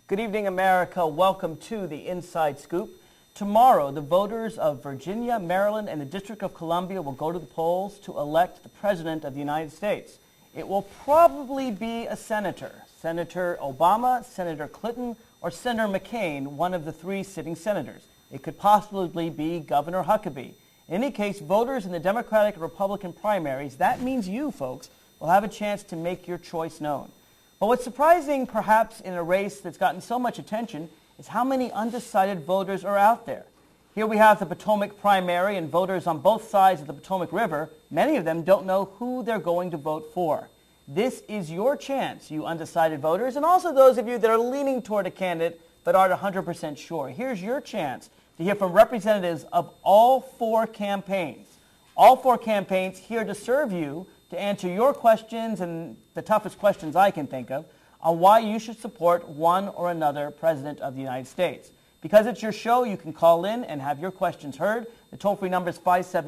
Good evening, America. Welcome to the Inside Scoop. Tomorrow, the voters of Virginia, Maryland, and the District of Columbia will go to the polls to elect the President of the United States. It will probably be a senator. Senator Obama, Senator Clinton, or Senator McCain, one of the three sitting senators. It could possibly be Governor Huckabee. In any case, voters in the Democratic and Republican primaries, that means you, folks, will have a chance to make your choice known. But what's surprising, perhaps, in a race that's gotten so much attention is how many undecided voters are out there. Here we have the Potomac primary, and voters on both sides of the Potomac River, many of them don't know who they're going to vote for. This is your chance, you undecided voters, and also those of you that are leaning toward a candidate but aren't 100% sure. Here's your chance to hear from representatives of all four campaigns. All four campaigns here to serve you, to answer your questions and the toughest questions I can think of on why you should support one or another president of the United States. Because it's your show, you can call in and have your questions heard. The toll-free number is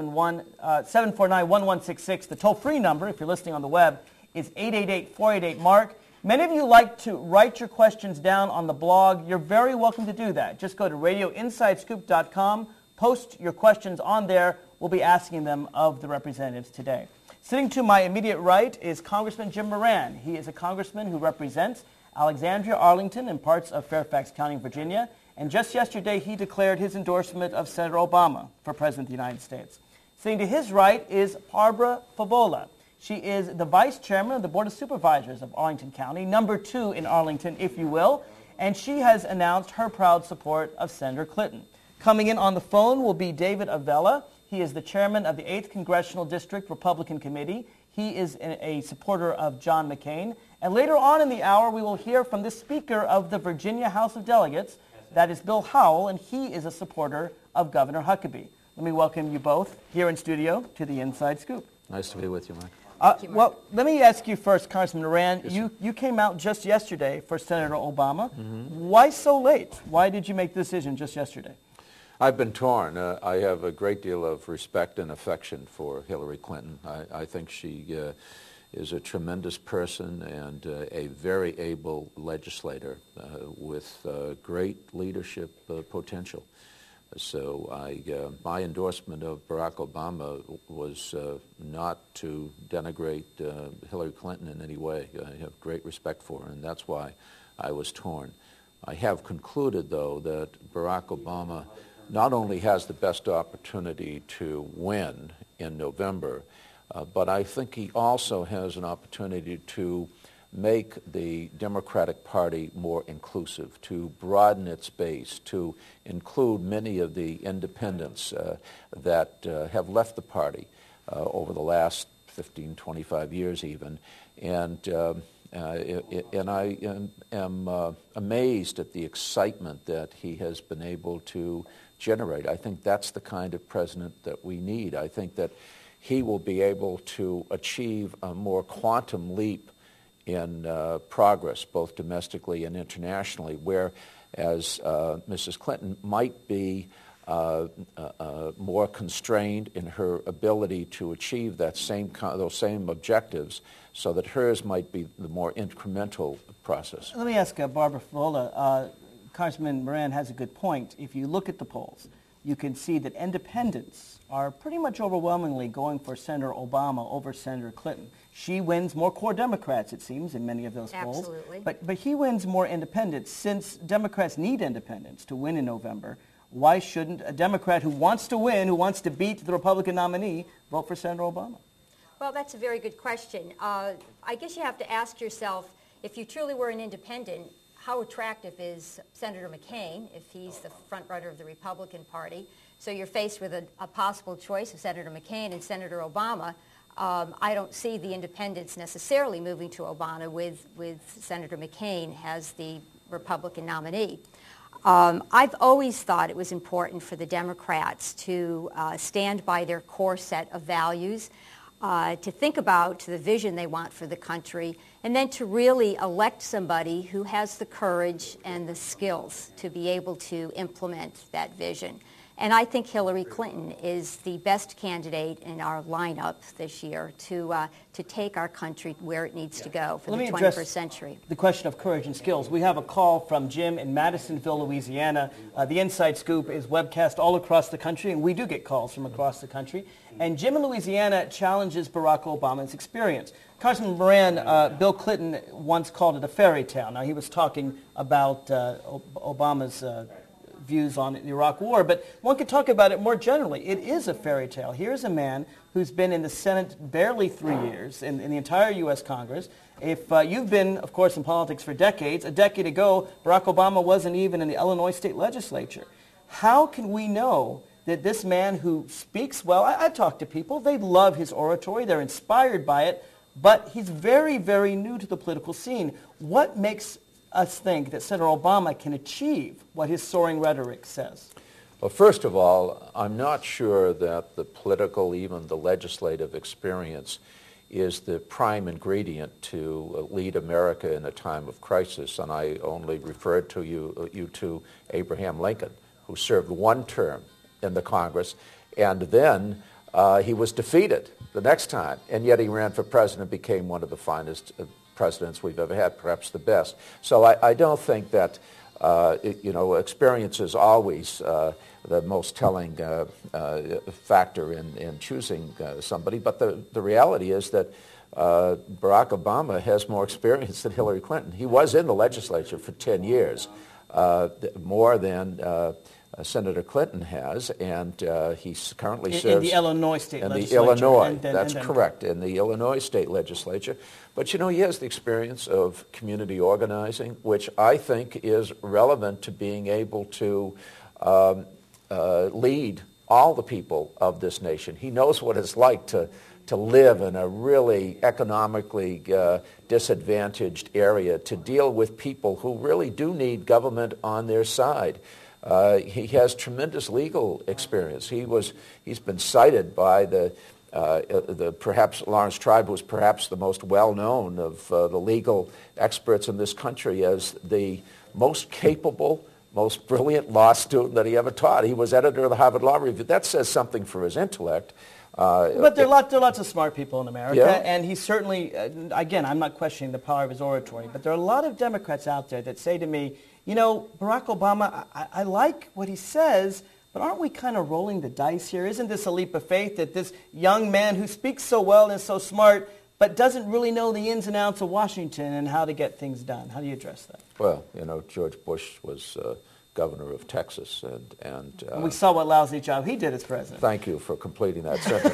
749-1166. The toll-free number, if you're listening on the web, is 888-488-MARK. Many of you like to write your questions down on the blog. You're very welcome to do that. Just go to radioinsidescoop.com, post your questions on there. We'll be asking them of the representatives today. Sitting to my immediate right is Congressman Jim Moran. He is a congressman who represents Alexandria, Arlington, and parts of Fairfax County, Virginia. And just yesterday, he declared his endorsement of Senator Obama for President of the United States. Sitting to his right is Barbara Favola. She is the vice chairman of the Board of Supervisors of Arlington County, number 2 in Arlington, if you will. And she has announced her proud support of Senator Clinton. Coming in on the phone will be David Avella. He is the chairman of the 8th Congressional District Republican Committee. He is a supporter of John McCain. And later on in the hour, we will hear from the Speaker of the Virginia House of Delegates. That is Bill Howell, and he is a supporter of Governor Huckabee. Let me welcome you both here in studio to the Inside Scoop. Nice to be with you, Mike. Well, let me ask you first, Congressman Moran. Yes, you came out just yesterday for Senator Obama. Mm-hmm. Why so late? Why did you make the decision just yesterday? I've been torn. I have a great deal of respect and affection for Hillary Clinton. I think she is a tremendous person and a very able legislator with great leadership potential. So my endorsement of Barack Obama was not to denigrate Hillary Clinton in any way. I have great respect for her, and that's why I was torn. I have concluded, though, that Barack Obama not only has the best opportunity to win in November, but I think he also has an opportunity to make the Democratic Party more inclusive, to broaden its base, to include many of the independents that have left the party over the last 15, 25 years even. And I am amazed at the excitement that he has been able to generate. I think that's the kind of president that we need. I think that he will be able to achieve a more quantum leap in progress, both domestically and internationally, whereas Mrs. Clinton might be more constrained in her ability to achieve those same objectives, so that hers might be the more incremental process. Let me ask Barbara Favola. Congressman Moran has a good point. If you look at the polls, you can see that independents are pretty much overwhelmingly going for Senator Obama over Senator Clinton. She wins more core Democrats, it seems, in many of those polls. Absolutely. But he wins more independents. Since Democrats need independents to win in November, why shouldn't a Democrat who wants to win, who wants to beat the Republican nominee, vote for Senator Obama? Well, that's a very good question. I guess you have to ask yourself, if you truly were an independent, how attractive is Senator McCain if he's the front runner of the Republican Party? So you're faced with a possible choice of Senator McCain and Senator Obama. I don't see the independents necessarily moving to Obama with Senator McCain as the Republican nominee. I've always thought it was important for the Democrats to stand by their core set of values, to think about the vision they want for the country, and then to really elect somebody who has the courage and the skills to be able to implement that vision. And I think Hillary Clinton is the best candidate in our lineup this year to take our country where it needs to go for the 21st century. The question of courage and skills. We have a call from Jim in Madisonville, Louisiana. The Inside Scoop is webcast all across the country, and we do get calls from across the country. And Jim in Louisiana challenges Barack Obama's experience. Congressman Moran, Bill Clinton once called it a fairy tale. Now, he was talking about Obama's views on the Iraq War, but one could talk about it more generally. It is a fairy tale. Here's a man who's been in the Senate barely 3 years, in the entire U.S. Congress. If you've been, of course, in politics for decades, a decade ago, Barack Obama wasn't even in the Illinois state legislature. How can we know that this man who speaks well, I've talked to people, they love his oratory, they're inspired by it, but he's very, very new to the political scene. What makes us think that Senator Obama can achieve what his soaring rhetoric says? Well, first of all, I'm not sure that the political, even the legislative experience is the prime ingredient to lead America in a time of crisis. And I only referred to you to Abraham Lincoln, who served one term in the Congress, and then he was defeated the next time, and yet he ran for president, became one of the finest presidents we've ever had, perhaps the best. So I don't think that, experience is always the most telling factor in choosing somebody, but the reality is that Barack Obama has more experience than Hillary Clinton. He was in the legislature for 10 years, more than Senator Clinton has, and he currently serves in the Illinois state legislature. Illinois, that's correct, in the Illinois state legislature. But he has the experience of community organizing, which I think is relevant to being able to lead all the people of this nation. He knows what it's like to live in a really economically disadvantaged area, to deal with people who really do need government on their side. He has tremendous legal experience. He's been cited by perhaps Lawrence Tribe was perhaps the most well-known of the legal experts in this country as the most capable, most brilliant law student that he ever taught. He was editor of the Harvard Law Review. That says something for his intellect. But there are lots of smart people in America, yeah. And he certainly, again, I'm not questioning the power of his oratory, but there are a lot of Democrats out there that say to me, Barack Obama, I like what he says, but aren't we kind of rolling the dice here? Isn't this a leap of faith that this young man who speaks so well and is so smart, but doesn't really know the ins and outs of Washington and how to get things done? How do you address that? Well, George Bush was governor of Texas, and we saw what lousy job he did as president. Thank you for completing that sentence.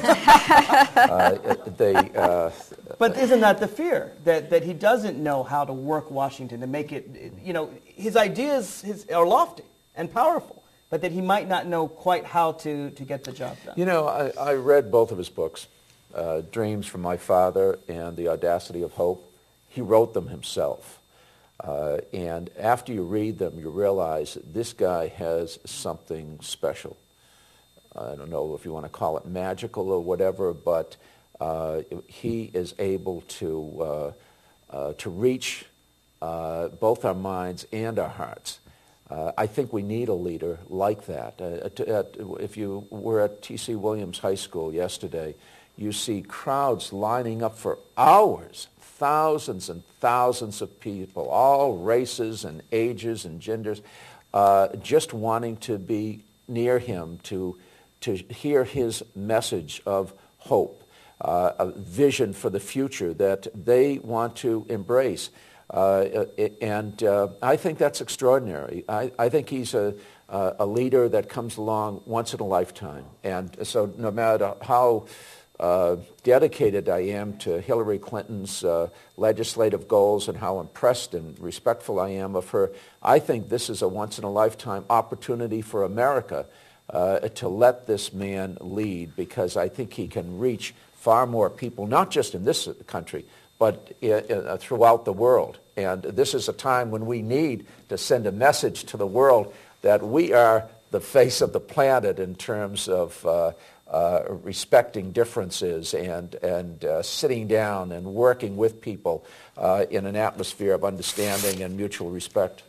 But isn't that the fear, that he doesn't know how to work Washington to make it, his ideas are lofty and powerful, but that he might not know quite how to get the job done? I read both of his books, Dreams from My Father and The Audacity of Hope. He wrote them himself. And after you read them, you realize that this guy has something special. I don't know if you want to call it magical or whatever, but he is able to reach both our minds and our hearts. I think we need a leader like that. If you were at T.C. Williams High School yesterday, you see crowds lining up for hours, thousands and thousands of people, all races and ages and genders, just wanting to be near him, to hear his message of hope, a vision for the future that they want to embrace. And I think that's extraordinary. I think he's a leader that comes along once in a lifetime. And so no matter how dedicated I am to Hillary Clinton's legislative goals and how impressed and respectful I am of her, I think this is a once-in-a-lifetime opportunity for America to let this man lead, because I think he can reach far more people, not just in this country, but throughout the world. And this is a time when we need to send a message to the world that we are the face of the planet in terms of respecting differences and sitting down and working with people in an atmosphere of understanding and mutual respect.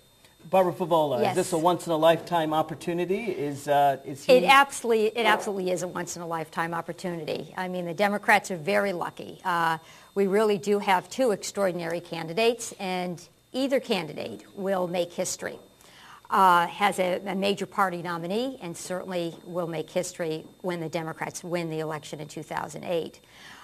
Barbara Favola, Yes. is this a once-in-a-lifetime opportunity? Is he... It absolutely is a once-in-a-lifetime opportunity. I mean, the Democrats are very lucky. We really do have two extraordinary candidates, and either candidate will make history. Has a major party nominee, and certainly will make history when the Democrats win the election in 2008.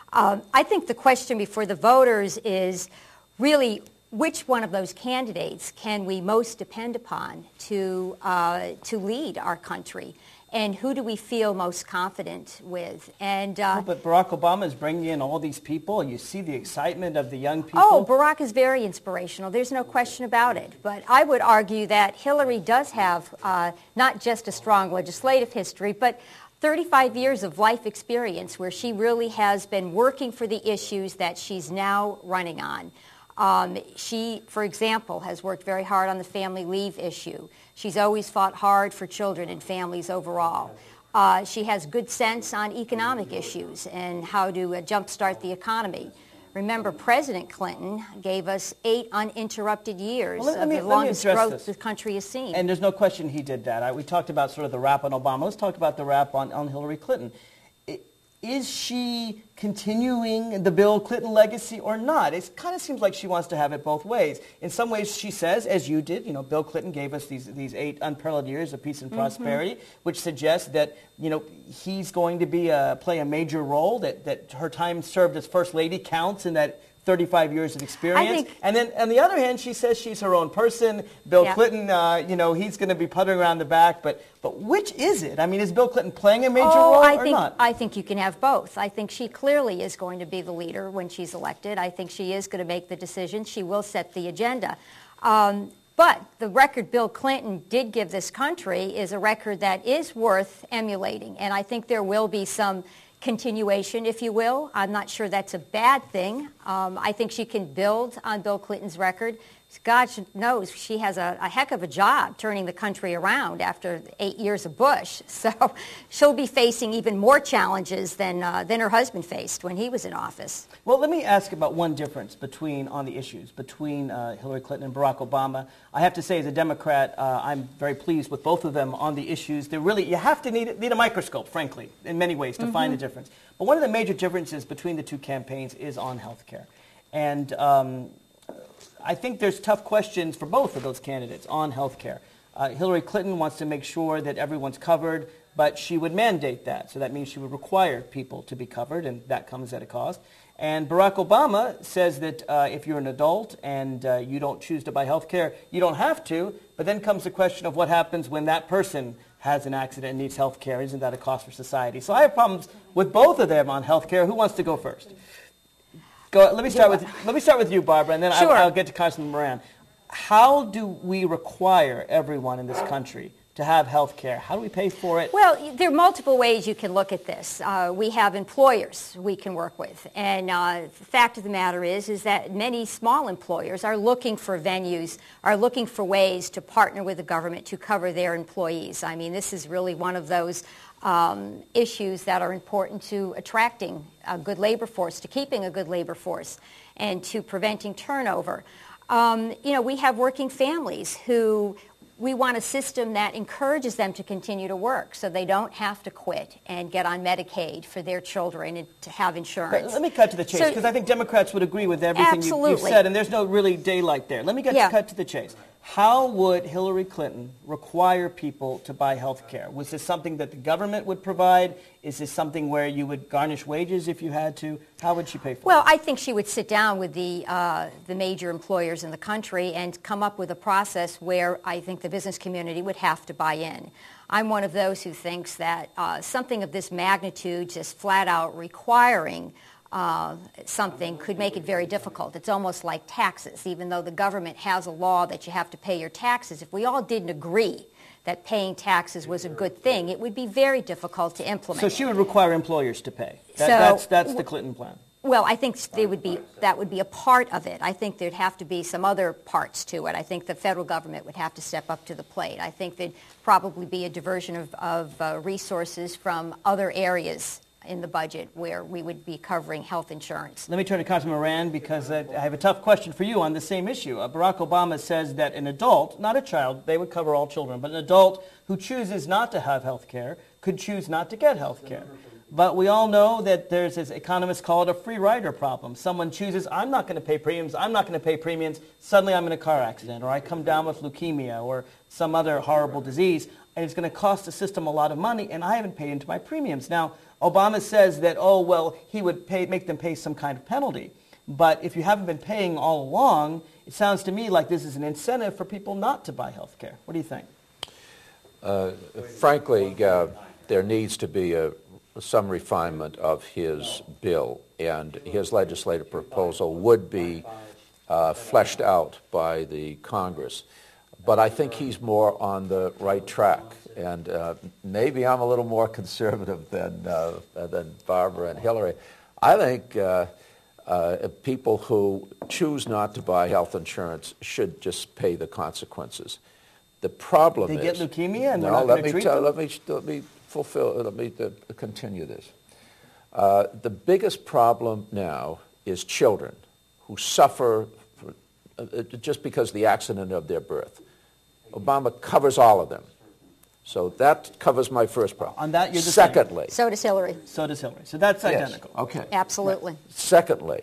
I think the question before the voters is really, which one of those candidates can we most depend upon to lead our country? And who do we feel most confident with? And but Barack Obama is bringing in all these people. You see the excitement of the young people. Oh, Barack is very inspirational. There's no question about it. But I would argue that Hillary does have not just a strong legislative history, but 35 years of life experience where she really has been working for the issues that she's now running on. She, for example, has worked very hard on the family leave issue. She's always fought hard for children and families overall. She has good sense on economic issues and how to jumpstart the economy. Remember, President Clinton gave us 8 uninterrupted years of the longest growth the country has seen. And there's no question he did that. We talked about sort of the rap on Obama. Let's talk about the rap on Hillary Clinton. Is she continuing the Bill Clinton legacy or not? It kind of seems like she wants to have it both ways. In some ways, she says, as you did, Bill Clinton gave us these 8 unparalleled years of peace and prosperity, which suggests that, he's going to play a major role, that her time served as First Lady counts in that 35 years of experience. And then, on the other hand, she says she's her own person. Bill Clinton, he's going to be puttering around the back. But which is it? I mean, is Bill Clinton playing a major role or not? I think you can have both. I think she clearly is going to be the leader when she's elected. I think she is going to make the decisions. She will set the agenda. But the record Bill Clinton did give this country is a record that is worth emulating. And I think there will be some continuation, if you will. I'm not sure that's a bad thing. I think she can build on Bill Clinton's record. God knows she has a heck of a job turning the country around after 8 years of Bush. So she'll be facing even more challenges than her husband faced when he was in office. Well, let me ask about one difference on the issues between Hillary Clinton and Barack Obama. I have to say, as a Democrat, I'm very pleased with both of them on the issues. You have to need a microscope, frankly, in many ways, to find a difference. But one of the major differences between the two campaigns is on health care. And I think there's tough questions for both of those candidates on health care. Hillary Clinton wants to make sure that everyone's covered, but she would mandate that. So that means she would require people to be covered, and that comes at a cost. And Barack Obama says that if you're an adult and you don't choose to buy health care, you don't have to. But then comes the question of what happens when that person has an accident and needs health care. Isn't that a cost for society? So I have problems with both of them on health care. Who wants to go first? Let me start with you, Barbara, and then Sure. I'll get to Congressman Moran. How do we require everyone in this country to have health care? How do we pay for it? Well, there are multiple ways you can look at this. We have employers we can work with. And the fact of the matter is that many small employers are looking for venues, are looking for ways to partner with the government to cover their employees. I mean, this is really one of those issues that are important to attracting a good labor force, to keeping a good labor force, and to preventing turnover. We have working families who we want a system that encourages them to continue to work so they don't have to quit and get on Medicaid for their children and to have insurance. But let me cut to the chase, because I think Democrats would agree with everything you said, and there's no really daylight there. Let me cut to the chase. How would Hillary Clinton require people to buy health care? Was this something that the government would provide? Is this something where you would garnish wages if you had to? How would she pay for it? Well, I think she would sit down with the major employers in the country and come up with a process where I think the business community would have to buy in. I'm one of those who thinks that something of this magnitude, just flat out requiring something, could make it very difficult. It's almost like taxes. Even though the government has a law that you have to pay your taxes, if we all didn't agree that paying taxes was a good thing, it would be very difficult to implement. So she would require employers to pay. That's the Clinton plan. Well, I think that would be a part of it. I think there'd have to be some other parts to it. I think the federal government would have to step up to the plate. I think there'd probably be a diversion of resources from other areas in the budget where we would be covering health insurance. Let me turn to Congressman Moran because I have a tough question for you on the same issue. Barack Obama says that an adult, not a child, they would cover all children, but an adult who chooses not to have health care could choose not to get health care. But we all know that there's, as economists call it, a free rider problem. Someone chooses, I'm not going to pay premiums, I'm not going to pay premiums, suddenly I'm in a car accident, or I come down with leukemia or some other horrible disease, and it's going to cost the system a lot of money, and I haven't paid into my premiums. Now, Obama says that, oh, well, he would make them pay some kind of penalty. But if you haven't been paying all along, it sounds to me like this is an incentive for people not to buy health care. What do you think? Frankly, there needs to be some refinement of his bill, and his legislative proposal would be fleshed out by the Congress. But I think he's more on the right track, and maybe I'm a little more conservative than Barbara and Hillary. I think people who choose not to buy health insurance should just pay the consequences. The problem They is... get leukemia and they're no, not going to treat them? let me continue this. The biggest problem now is children who suffer just because of the accident of their birth. Obama covers all of them. So that covers my first problem. On that, you're the Secondly... So does Hillary. So does Hillary. So that's Yes, identical. okay. Absolutely. Secondly,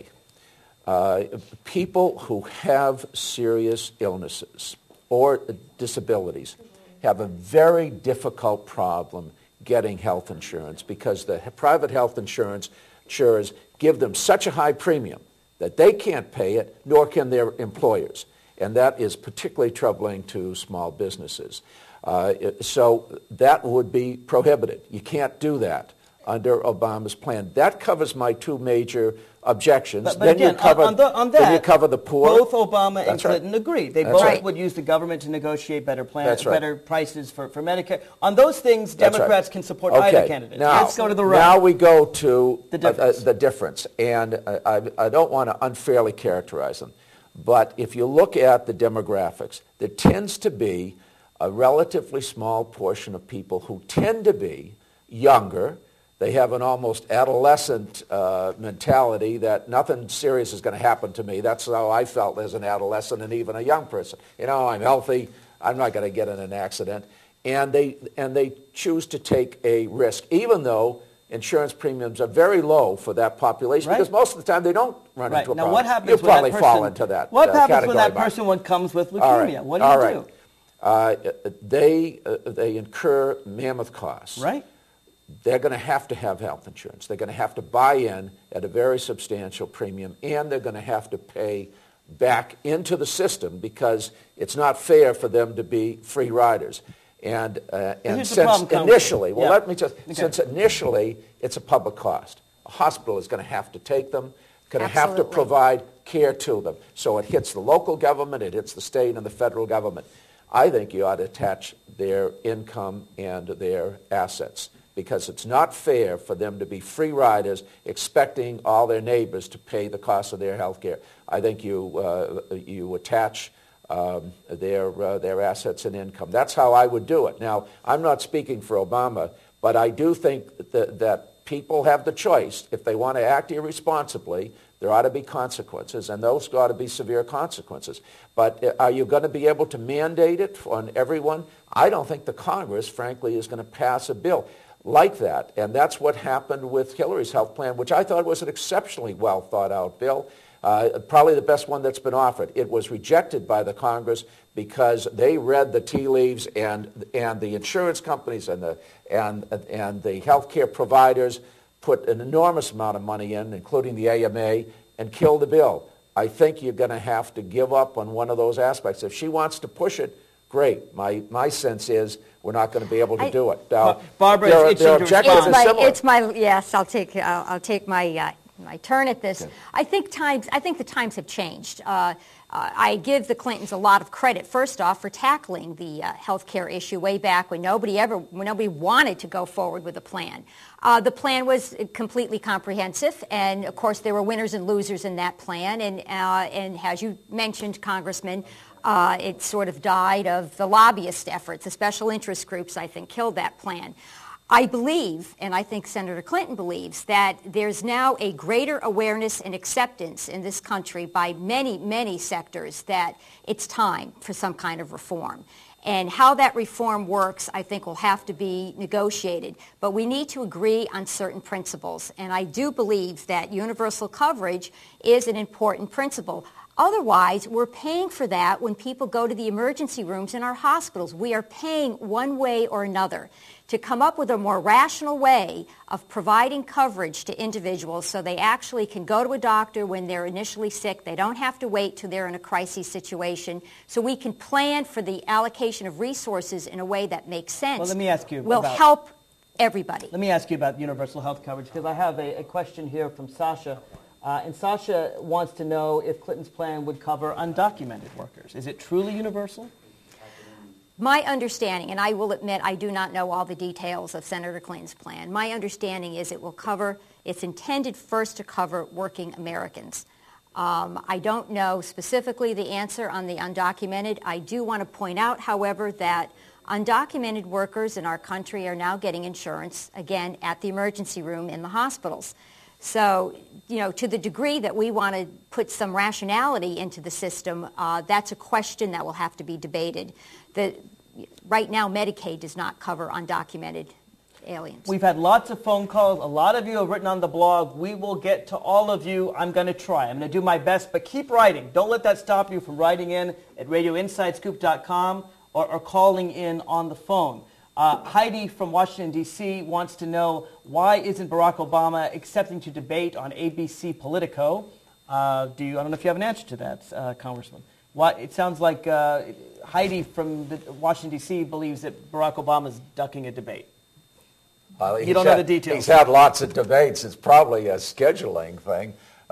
people who have serious illnesses or disabilities have a very difficult problem getting health insurance because the private health insurance insurers give them such a high premium that they can't pay it, nor can their employers. And that is particularly troubling to small businesses. So that would be prohibited. You can't do that under Obama's plan. That covers my two major objections. But then again, you cover, on that, then you cover the poor. Both Obama and That's right. Clinton agree. They That's both right. would use the government to negotiate better plans, That's right. better prices for Medicare. On those things, That's right. Democrats can support Okay. either candidate. Now, Let's go to the right. Now we go to The difference. And I don't want to unfairly characterize them. But if you look at the demographics, there tends to be a relatively small portion of people who tend to be younger. They have an almost adolescent mentality that nothing serious is going to happen to me. That's how I felt as an adolescent and even a young person. You know, I'm healthy. I'm not going to get in an accident. And they choose to take a risk, even though insurance premiums are very low for that population, Right. because most of the time they don't run Right. into a Now, problem. what happens You'll when that probably person, fall into that What happens category, when that Mark. person comes with leukemia? All right. What do All you right. do? They incur mammoth costs. Right? They're going to have health insurance. They're going to have to buy in at a very substantial premium, and they're going to have to pay back into the system because it's not fair for them to be free riders. And Here's the since problem, Congressman. initially, well, Yeah. let me just, Okay. since initially it's a public cost, a hospital is going to have to take them, going to have to Absolutely. provide care to them. So it hits the local government, it hits the state and the federal government. I think you ought to attach their income and their assets because it's not fair for them to be free riders expecting all their neighbors to pay the cost of their health care. I think you attach their assets and income. That's how I would do it. Now, I'm not speaking for Obama, but I do think that people have the choice. If they want to act irresponsibly, there ought to be consequences, and those ought to be severe consequences. But are you going to be able to mandate it on everyone? I don't think the Congress, frankly, is going to pass a bill like that. And that's what happened with Hillary's health plan, which I thought was an exceptionally well thought out bill. Probably the best one that's been offered. It was rejected by the Congress because they read the tea leaves, and the insurance companies and the health care providers put an enormous amount of money in, including the AMA, and killed the bill. I think you're going to have to give up on one of those aspects. If she wants to push it, great. My sense is we're not going to be able to do it. Now, Barbara, their it's interesting to objective respond. is similar. Yes, I'll take my turn at this. Okay. I think the times have changed. I give the Clintons a lot of credit, first off, for tackling the health care issue way back when nobody wanted to go forward with a plan. The plan was completely comprehensive, and of course there were winners and losers in that plan. And as you mentioned, Congressman, it sort of died of the lobbyist efforts. The special interest groups, I think, killed that plan. I believe, and I think Senator Clinton believes, that there's now a greater awareness and acceptance in this country by many, many sectors that it's time for some kind of reform. And how that reform works, I think, will have to be negotiated. But we need to agree on certain principles. And I do believe that universal coverage is an important principle. Otherwise, we're paying for that when people go to the emergency rooms in our hospitals. We are paying one way or another to come up with a more rational way of providing coverage to individuals so they actually can go to a doctor when they're initially sick. They don't have to wait till they're in a crisis situation. So we can plan for the allocation of resources in a way that makes sense. Well, let me ask you will help everybody. Let me ask you about universal health coverage, because I have a question here from Sasha. And Sasha wants to know if Clinton's plan would cover undocumented workers. Is it truly universal? My understanding, and I will admit I do not know all the details of Senator Clinton's plan, my understanding is it will cover, it's intended first to cover working Americans. I don't know specifically the answer on the undocumented. I do want to point out, however, that undocumented workers in our country are now getting insurance, again, at the emergency room in the hospitals. So, you know, to the degree that we want to put some rationality into the system, that's a question that will have to be debated. Right now, Medicaid does not cover undocumented aliens. We've had lots of phone calls. A lot of you have written on the blog. We will get to all of you. I'm going to try. I'm going to do my best, but keep writing. Don't let that stop you from writing in at radioinsidescoop.com or calling in on the phone. Heidi from Washington, D.C. wants to know, why isn't Barack Obama accepting to debate on ABC Politico? I don't know if you have an answer to that, Congressman. It sounds like Heidi from Washington, D.C. believes that Barack Obama is ducking a debate. You don't know the details. He's had lots of debates. It's probably a scheduling thing.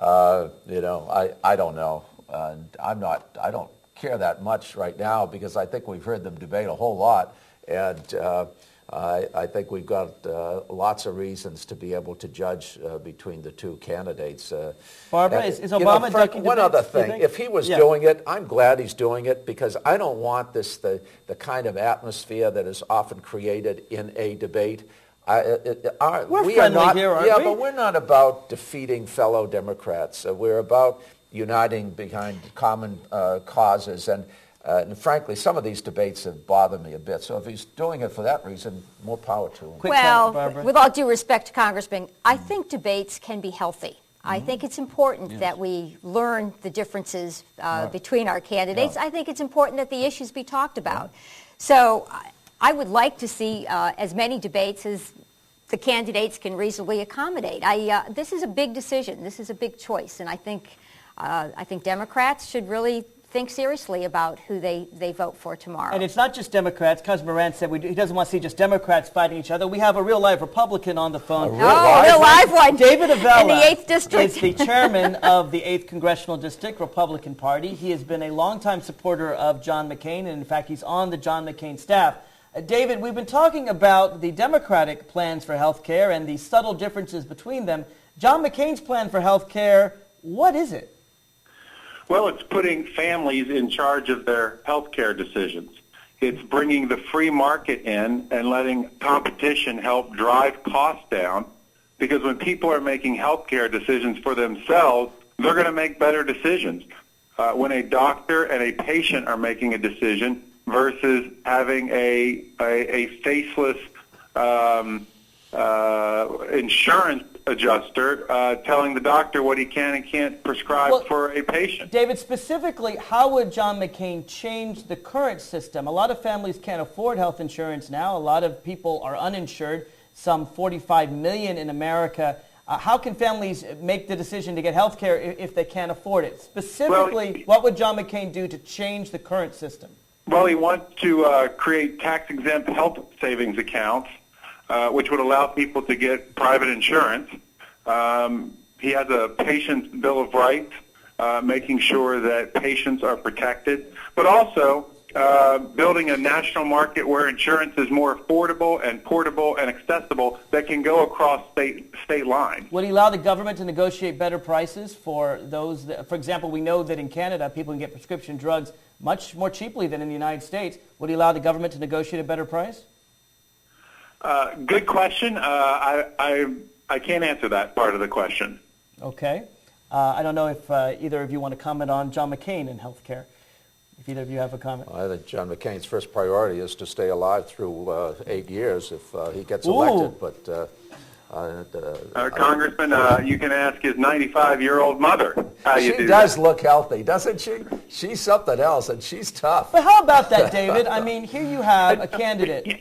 I don't know. I don't care that much right now because I think we've heard them debate a whole lot. And I think we've got lots of reasons to be able to judge between the two candidates. Barbara, is Obama ducking one debates, other thing, if he was doing it, I'm glad he's doing it because I don't want the kind of atmosphere that is often created in a debate. We're friendly here, aren't we? But we're not about defeating fellow Democrats. We're about uniting behind common causes. And frankly, some of these debates have bothered me a bit. So if he's doing it for that reason, more power to him. Well, with all due respect to Congressman, I think debates can be healthy. I think it's important that we learn the differences between our candidates. I think it's important that the issues be talked about. So I would like to see as many debates as the candidates can reasonably accommodate. This is a big decision. This is a big choice. And I think Democrats should really think seriously about who they vote for tomorrow. And it's not just Democrats. Cousin Moran said he doesn't want to see just Democrats fighting each other. We have a real live Republican on the phone. A real live one. David Avella in the 8th District. is the chairman of the 8th Congressional District Republican Party. He has been a longtime supporter of John McCain, and in fact, he's on the John McCain staff. David, we've been talking about the Democratic plans for health care and the subtle differences between them. John McCain's plan for health care, what is it? Well, it's putting families in charge of their health care decisions. It's bringing the free market in and letting competition help drive costs down, because when people are making health care decisions for themselves, they're going to make better decisions. When a doctor and a patient are making a decision versus having a faceless insurance adjuster telling the doctor what he can and can't prescribe for a patient. David, specifically, how would John McCain change the current system? A lot of families can't afford health insurance now. A lot of people are uninsured, some 45 million in America. How can families make the decision to get health care if they can't afford it? Specifically, what would John McCain do to change the current system? Well, he wants to create tax-exempt health savings accounts, which would allow people to get private insurance. He has a patient's bill of rights, making sure that patients are protected, but also building a national market where insurance is more affordable and portable and accessible that can go across state lines. Would he allow the government to negotiate better prices for those for example, we know that in Canada people can get prescription drugs much more cheaply than in the United States. Would he allow the government to negotiate a better price? Good question. I can't answer that part of the question. Okay. I don't know if either of you want to comment on John McCain in healthcare. If either of you have a comment. I think John McCain's first priority is to stay alive through 8 years if he gets elected. But Congressman, you can ask his 95-year-old mother how you do. She does look healthy, doesn't she? She's something else, and she's tough. But how about that, David? I mean, here you have a candidate.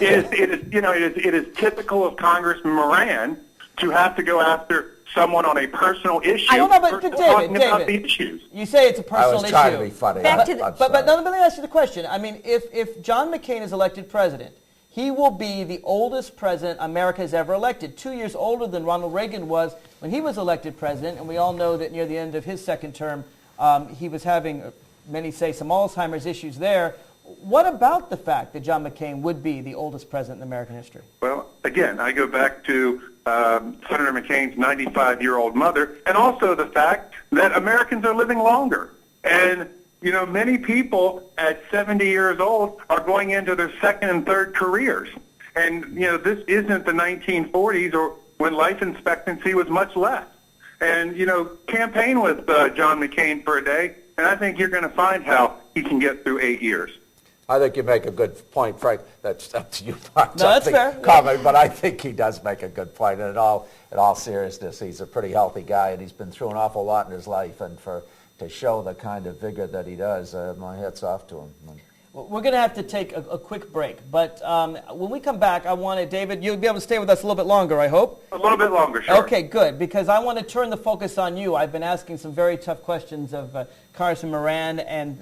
It is typical of Congressman Moran to have to go after someone on a personal issue. I don't know, but talking about the David, issues. You say it's a personal issue. I was trying to be funny. But let me ask you the question. I mean, if John McCain is elected president, he will be the oldest president America has ever elected, 2 years older than Ronald Reagan was when he was elected president, and we all know that near the end of his second term, he was having, many say, some Alzheimer's issues there. What about the fact that John McCain would be the oldest president in American history? Well, again, I go back to Senator McCain's 95-year-old mother, and also the fact that Americans are living longer. And, you know, many people at 70 years old are going into their second and third careers. And, you know, this isn't the 1940s or when life expectancy was much less. And, you know, campaign with John McCain for a day, and I think you're going to find how he can get through 8 years. I think you make a good point, Frank. That's up to you, Mark. No, that's fair. Comment, but I think he does make a good point. And in all seriousness, he's a pretty healthy guy, and he's been through an awful lot in his life. And to show the kind of vigor that he does, my hat's off to him. Well, we're going to have to take a quick break. But when we come back, I wanted, David, you'll be able to stay with us a little bit longer, I hope. A little bit longer, sure. Okay, good, because I want to turn the focus on you. I've been asking some very tough questions of Congressman Moran and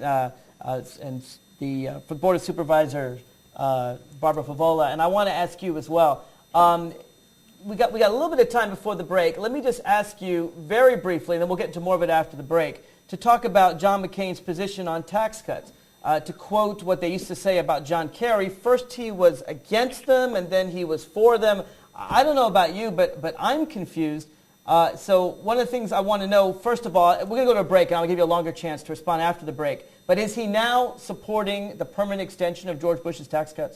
the Board of Supervisors, Barbara Favola, and I want to ask you as well. We got a little bit of time before the break. Let me just ask you very briefly, and then we'll get into more of it after the break, to talk about John McCain's position on tax cuts. To quote what they used to say about John Kerry, first he was against them, and then he was for them. I don't know about you, but I'm confused. So one of the things I want to know, first of all, we're going to go to a break, and I'll give you a longer chance to respond after the break. But is he now supporting the permanent extension of George Bush's tax cuts?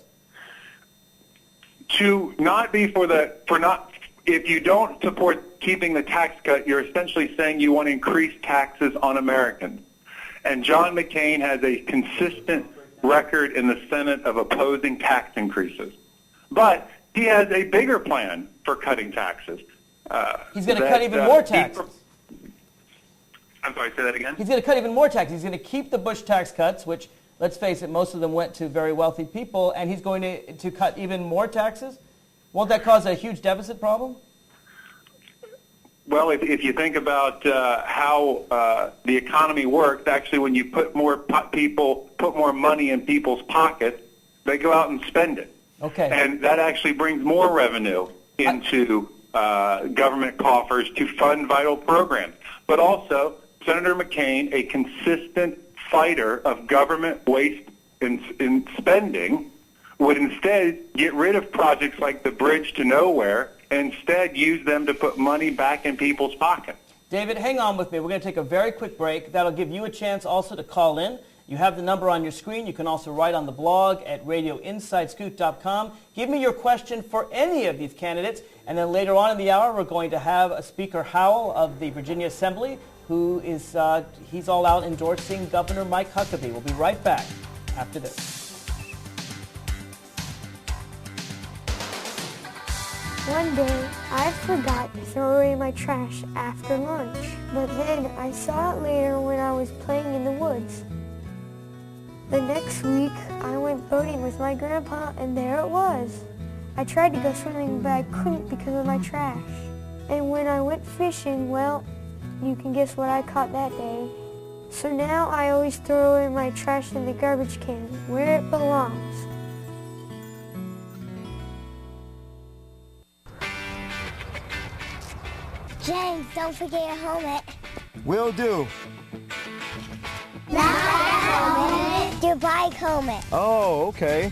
To not be if you don't support keeping the tax cut, you're essentially saying you want to increase taxes on Americans. And John McCain has a consistent record in the Senate of opposing tax increases. But he has a bigger plan for cutting taxes. He's going to cut even more taxes. I'm sorry, say that again? He's going to cut even more taxes. He's going to keep the Bush tax cuts, which, let's face it, most of them went to very wealthy people, and he's going to cut even more taxes? Won't that cause a huge deficit problem? Well, if you think about how the economy works, actually when you put more money in people's pockets, they go out and spend it. Okay. And that actually brings more revenue into government coffers to fund vital programs. But also, Senator McCain, a consistent fighter of government waste in spending, would instead get rid of projects like the Bridge to Nowhere and instead use them to put money back in people's pockets. David, hang on with me. We're going to take a very quick break. That'll give you a chance also to call in. You have the number on your screen. You can also write on the blog at radioinsidescoop.com. Give me your question for any of these candidates. And then later on in the hour, we're going to have a Speaker Howell of the Virginia Assembly, who is he's all out endorsing Governor Mike Huckabee. We'll be right back after this. One day, I forgot to throw away my trash after lunch, but then I saw it later when I was playing in the woods. The next week, I went boating with my grandpa, and there it was. I tried to go swimming, but I couldn't because of my trash. And when I went fishing, well, you can guess what I caught that day. So now I always throw away my trash in the garbage can, where it belongs. James, don't forget your helmet. Will do. Not a helmet. Your bike helmet. Oh, okay.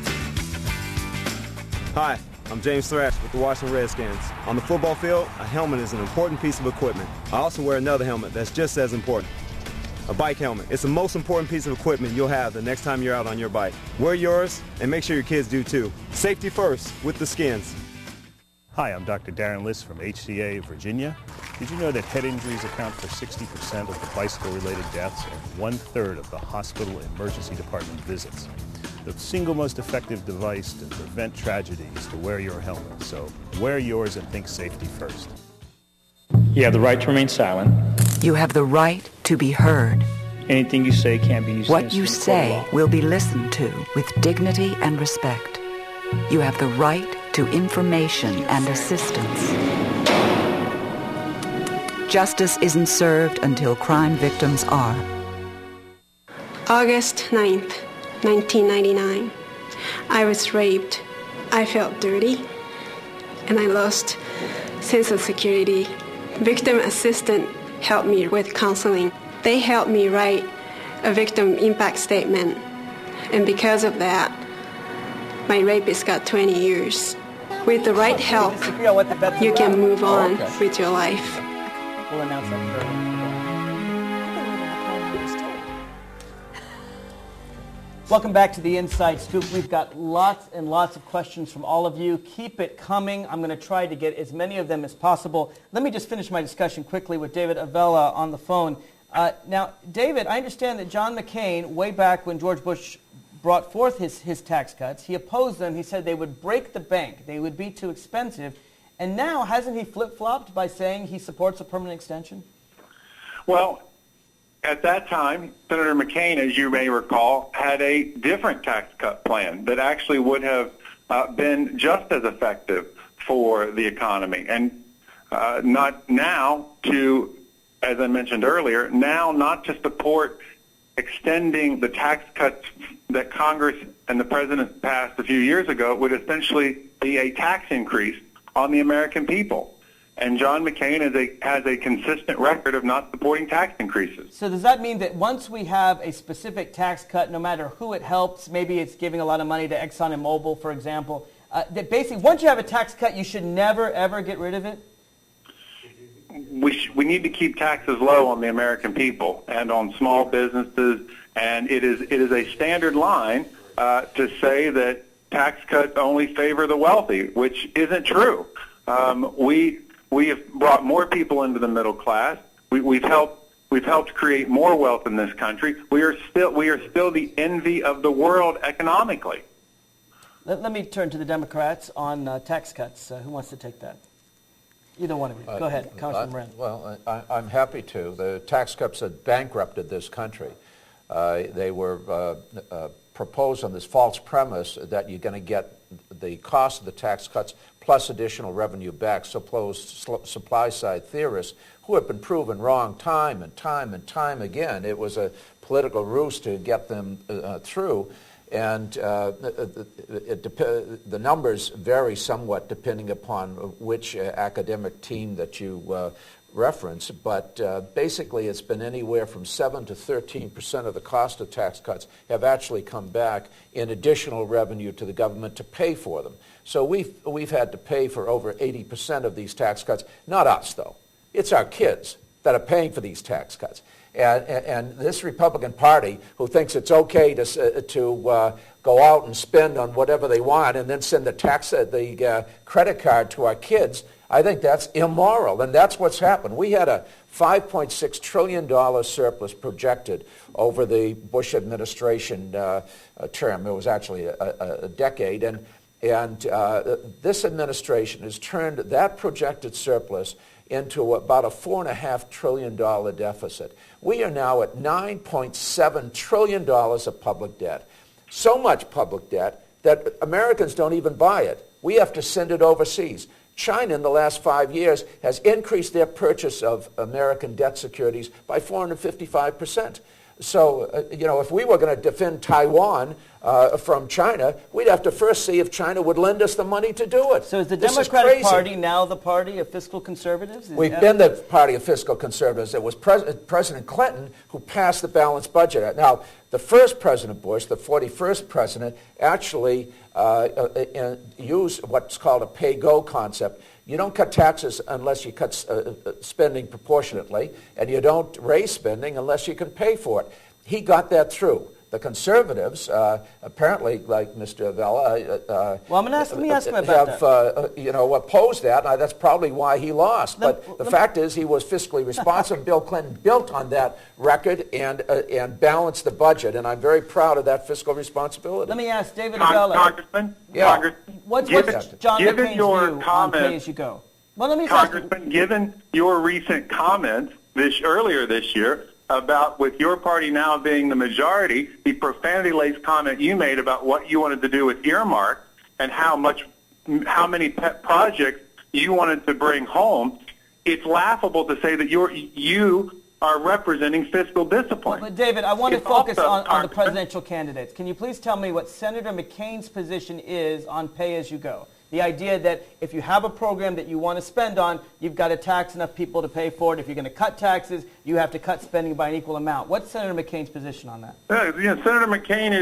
Hi, I'm James Thrash with the Washington Redskins. On the football field, a helmet is an important piece of equipment. I also wear another helmet that's just as important. A bike helmet. It's the most important piece of equipment you'll have the next time you're out on your bike. Wear yours and make sure your kids do too. Safety first with the Skins. Hi, I'm Dr. Darren Liss from HCA Virginia. Did you know that head injuries account for 60% of the bicycle-related deaths and 1/3 of the hospital emergency department visits? The single most effective device to prevent tragedy is to wear your helmet. So wear yours and think safety first. You have the right to remain silent. You have the right to be heard. Anything you say can't be used What you say will be listened to with dignity and respect. You have the right to information and assistance. Justice isn't served until crime victims are. August 9th, 1999. I was raped. I felt dirty, and I lost sense of security. Victim assistant helped me with counseling. They helped me write a victim impact statement, and because of that, my rapist got 20 years. With the right help, you can move on with your life. We'll announce that further. Welcome back to the Inside Scoop. We've got lots and lots of questions from all of you. Keep it coming. I'm going to try to get as many of them as possible. Let me just finish my discussion quickly with David Avella on the phone. Now, David, I understand that John McCain, way back when George Bush brought forth his tax cuts, he opposed them. He said they would break the bank. They would be too expensive. And now, hasn't he flip-flopped by saying he supports a permanent extension? Well, at that time, Senator McCain, as you may recall, had a different tax cut plan that actually would have been just as effective for the economy. And not now to, as I mentioned earlier, now not to support extending the tax cuts that Congress and the President passed a few years ago would essentially be a tax increase on the American people. And John McCain has a consistent record of not supporting tax increases. So does that mean that once we have a specific tax cut, no matter who it helps, maybe it's giving a lot of money to Exxon and Mobil, for example, that basically once you have a tax cut, you should never, ever get rid of it? We need to keep taxes low on the American people and on small businesses, and it is a standard line to say that tax cuts only favor the wealthy, which isn't true. We have brought more people into the middle class. We've helped create more wealth in this country. We are still the envy of the world economically. Let me turn to the Democrats on tax cuts. Who wants to take that? Either one of you. Go ahead, Congressman Wren. Well, I'm happy to. The tax cuts had bankrupted this country. They were proposed on this false premise that you're going to get the cost of the tax cuts plus additional revenue back, supposed supply-side theorists who have been proven wrong time and time again. It was a political ruse to get them through, and the numbers vary somewhat depending upon which academic team that you reference, but basically it's been anywhere from 7 to 13% of the cost of tax cuts have actually come back in additional revenue to the government to pay for them. So we've had to pay for over 80% of these tax cuts. Not us, though. It's our kids that are paying for these tax cuts. And this Republican Party, who thinks it's okay to go out and spend on whatever they want and then send the credit card to our kids, I think that's immoral, and that's what's happened. We had a $5.6 trillion surplus projected over the Bush administration term. It was actually a decade, and this administration has turned that projected surplus into about a $4.5 trillion deficit. We are now at $9.7 trillion of public debt. So much public debt that Americans don't even buy it. We have to send it overseas. China in the last 5 years has increased their purchase of American debt securities by 455%. So, if we were going to defend Taiwan, from China, we'd have to first see if China would lend us the money to do it. So is the This Democratic crazy. Party now the party of fiscal conservatives? We've been the party of fiscal conservatives. It was President Clinton who passed the balanced budget Act. Now, the first President Bush, the 41st president, actually used what's called a pay-go concept. You don't cut taxes unless you cut spending proportionately, and you don't raise spending unless you can pay for it. He got that through. The conservatives, apparently, like Mr. Vela, well, let me ask him about have opposed that. That's probably why he lost. But the fact is, he was fiscally responsive. Bill Clinton built on that record and balanced the budget, and I'm very proud of that fiscal responsibility. Let me ask David Vela. Congressman, What's John McCain's view on pay-as-you-go? Well, let me Congressman, given your recent comments earlier this year, about with your party now being the majority, the profanity-laced comment you made about what you wanted to do with earmark and how many pet projects you wanted to bring home, it's laughable to say that you are representing fiscal discipline. But David, I want to focus on the presidential candidates. Can you please tell me what Senator McCain's position is on pay-as-you-go? The idea that if you have a program that you want to spend on, you've got to tax enough people to pay for it. If you're going to cut taxes, you have to cut spending by an equal amount. What's Senator McCain's position on that? Senator McCain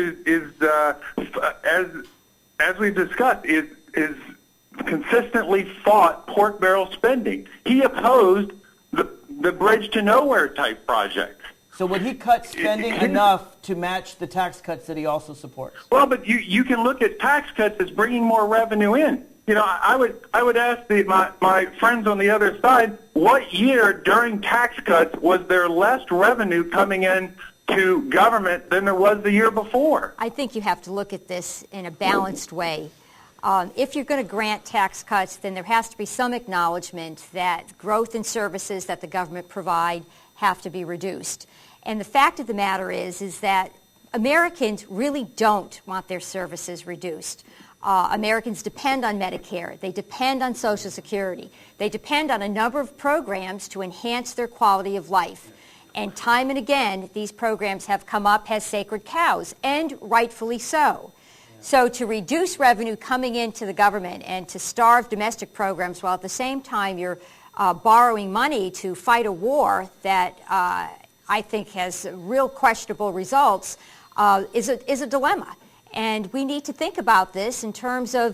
is as we've discussed, is consistently fought pork barrel spending. He opposed the Bridge to Nowhere type project. So would he cut spending enough to match the tax cuts that he also supports? Well, but you can look at tax cuts as bringing more revenue in. I would ask my friends on the other side, what year during tax cuts was there less revenue coming in to government than there was the year before? I think you have to look at this in a balanced way. If you're going to grant tax cuts, then there has to be some acknowledgement that growth in services that the government provide have to be reduced. And the fact of the matter is that Americans really don't want their services reduced. Americans depend on Medicare. They depend on Social Security. They depend on a number of programs to enhance their quality of life. And time and again, these programs have come up as sacred cows, and rightfully so. So to reduce revenue coming into the government and to starve domestic programs while at the same time you're borrowing money to fight a war that I think has real questionable results is a dilemma. And we need to think about this in terms of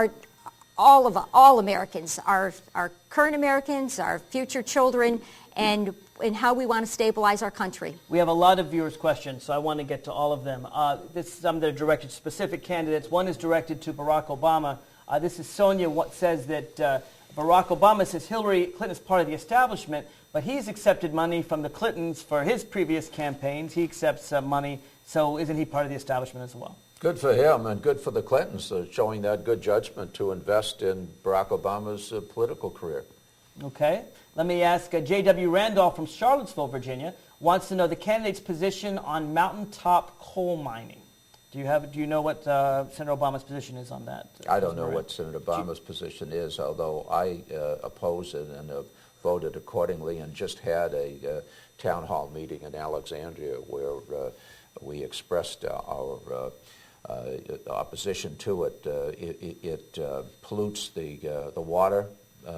all Americans, our current Americans, our future children, and how we want to stabilize our country. We have a lot of viewers' questions, so I want to get to all of them. Some that are directed to specific candidates. One is directed to Barack Obama. This is Sonia. What says that Barack Obama says Hillary Clinton is part of the establishment, but he's accepted money from the Clintons for his previous campaigns. He accepts money, so isn't he part of the establishment as well? Good for him and good for the Clintons, showing that good judgment to invest in Barack Obama's political career. Okay. Let me ask J.W. Randolph from Charlottesville, Virginia, wants to know the candidate's position on mountaintop coal mining. Do you know what Senator Obama's position is on that? I don't know what Senator Obama's position is, although I oppose it and voted accordingly and just had a town hall meeting in Alexandria where we expressed our opposition to it. It pollutes the water.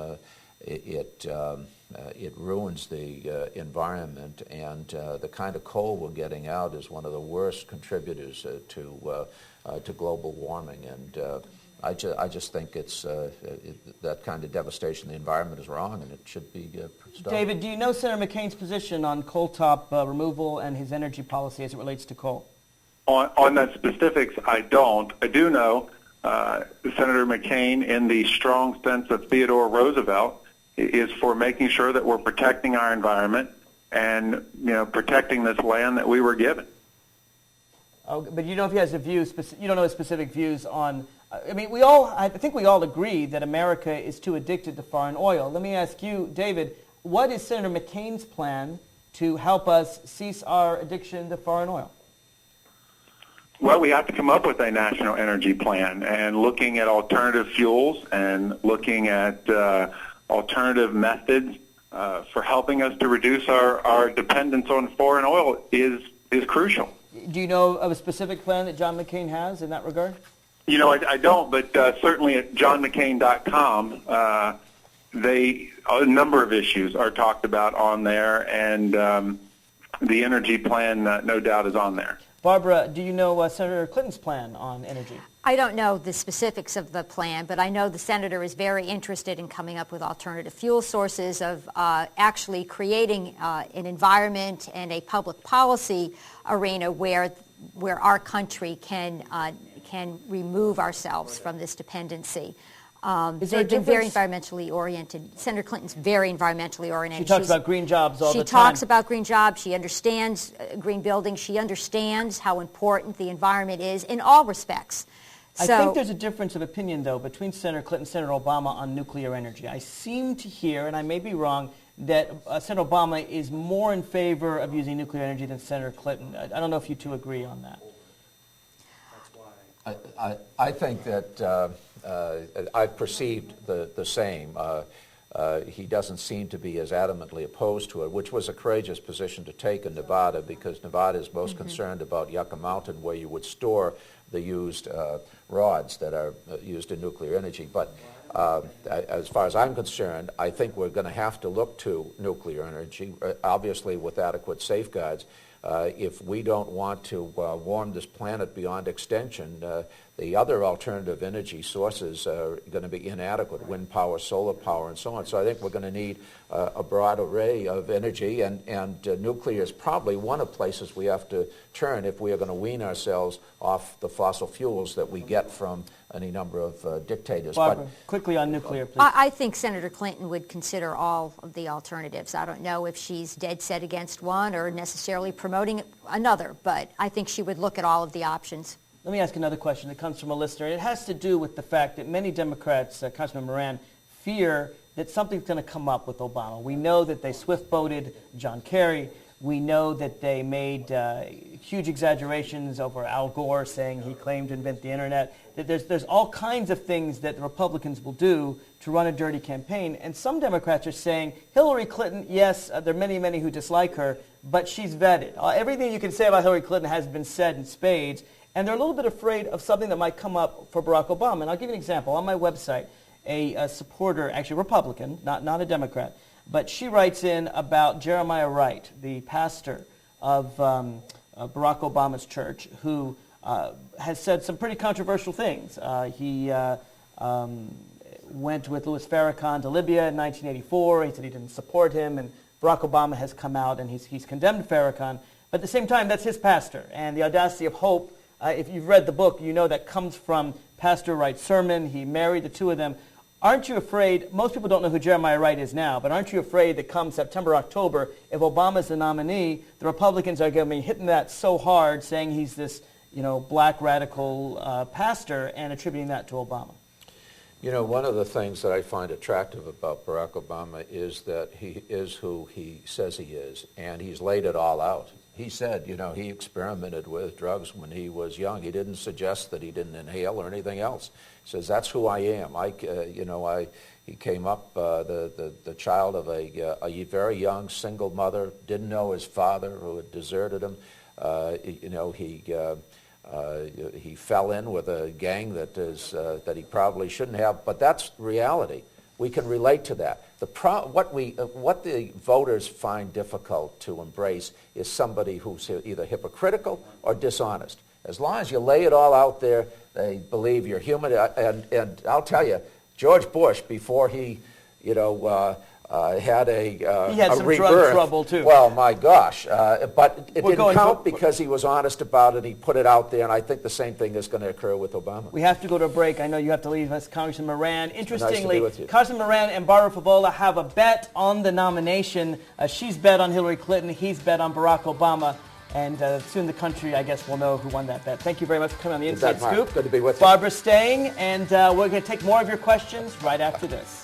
It ruins the environment, and the kind of coal we're getting out is one of the worst contributors to global warming. And I just think it's that kind of devastation of the environment is wrong, and it should be stopped. David, do you know Senator McCain's position on coal top removal and his energy policy as it relates to coal? On that specifics, I don't. I do know Senator McCain, in the strong sense of Theodore Roosevelt, is for making sure that we're protecting our environment and protecting this land that we were given. Oh, but you know if he has a view. You don't know his specific views on. I mean, I think we all agree that America is too addicted to foreign oil. Let me ask you, David, what is Senator McCain's plan to help us cease our addiction to foreign oil? Well, we have to come up with a national energy plan and looking at alternative fuels and looking at alternative methods for helping us to reduce our dependence on foreign oil is crucial. Do you know of a specific plan that John McCain has in that regard? You know, I don't, but certainly at johnmccain.com, a number of issues are talked about on there, and the energy plan, no doubt, is on there. Barbara, do you know Senator Clinton's plan on energy? I don't know the specifics of the plan, but I know the senator is very interested in coming up with alternative fuel sources, of actually creating an environment and a public policy arena where our country can remove ourselves from this dependency. They've been very environmentally oriented. Senator Clinton's very environmentally oriented. She talks about green jobs all the time. She talks about green jobs. She understands green buildings. She understands how important the environment is in all respects. I think there's a difference of opinion, though, between Senator Clinton and Senator Obama on nuclear energy. I seem to hear, and I may be wrong, that Senator Obama is more in favor of using nuclear energy than Senator Clinton. I don't know if you two agree on that. I think that I've perceived the same. He doesn't seem to be as adamantly opposed to it, which was a courageous position to take in Nevada, because Nevada is most concerned about Yucca Mountain, where you would store the used rods that are used in nuclear energy. But as far as I'm concerned, I think we're going to have to look to nuclear energy, obviously with adequate safeguards. If we don't want to warm this planet beyond extension, the other alternative energy sources are going to be inadequate, wind power, solar power, and so on. So I think we're going to need a broad array of energy, and nuclear is probably one of the places we have to turn if we are going to wean ourselves off the fossil fuels that we get from any number of dictators. Barbara, quickly on nuclear, please. I think Senator Clinton would consider all of the alternatives. I don't know if she's dead set against one or necessarily promoting another, but I think she would look at all of the options. Let me ask another question that comes from a listener. It has to do with the fact that many Democrats, Congressman Moran, fear that something's going to come up with Obama. We know that they swift-boated John Kerry. We know that they made huge exaggerations over Al Gore, saying he claimed to invent the internet. That there's all kinds of things that the Republicans will do to run a dirty campaign. And some Democrats are saying, Hillary Clinton, yes, there are many, many who dislike her, but she's vetted. Everything you can say about Hillary Clinton has been said in spades. And they're a little bit afraid of something that might come up for Barack Obama. And I'll give you an example. On my website, a supporter, actually a Republican, not a Democrat, but she writes in about Jeremiah Wright, the pastor of Barack Obama's church, who has said some pretty controversial things. He went with Louis Farrakhan to Libya in 1984. He said he didn't support him, and Barack Obama has come out and he's condemned Farrakhan. But at the same time, that's his pastor. And the audacity of hope, if you've read the book, you know that comes from Pastor Wright's sermon. He married the two of them. Aren't you afraid, most people don't know who Jeremiah Wright is now, but aren't you afraid that come September, October, if Obama's the nominee, the Republicans are going to be hitting that so hard, saying he's this, black radical pastor, and attributing that to Obama? You know, one of the things that I find attractive about Barack Obama is that he is who he says he is, and he's laid it all out. He said, he experimented with drugs when he was young. He didn't suggest that he didn't inhale or anything else. He says, that's who I am. He came up the child of a very young single mother, didn't know his father who had deserted him. He fell in with a gang that he probably shouldn't have, but that's reality. We can relate to that. What the voters find difficult to embrace is somebody who's either hypocritical or dishonest. As long as you lay it all out there, they believe you're human. And I'll tell you, George Bush, before he, had he had some rebirth, drug trouble too. Well, my gosh! But it didn't count because he was honest about it. He put it out there, and I think the same thing is going to occur with Obama. We have to go to a break. I know you have to leave us, Congressman Moran. Interestingly, nice to be with you. Congressman Moran and Barbara Favola have a bet on the nomination. She's bet on Hillary Clinton. He's bet on Barack Obama. And soon the country, I guess, will know who won that bet. Thank you very much for coming on the Inside Scoop. Good to be with you. Barbara's staying, and we're going to take more of your questions right after this.